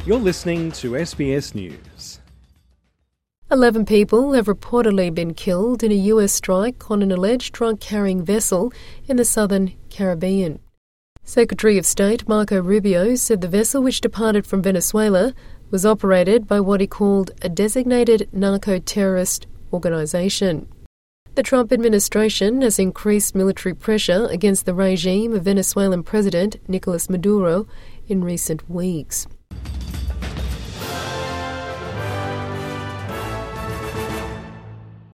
You're listening to SBS News. 11 people have reportedly been killed in a US strike on an alleged drug-carrying vessel in the southern Caribbean. Secretary of State Marco Rubio said the vessel, which departed from Venezuela, was operated by what he called a designated narco-terrorist organisation. The Trump administration has increased military pressure against the regime of Venezuelan President Nicolas Maduro in recent weeks.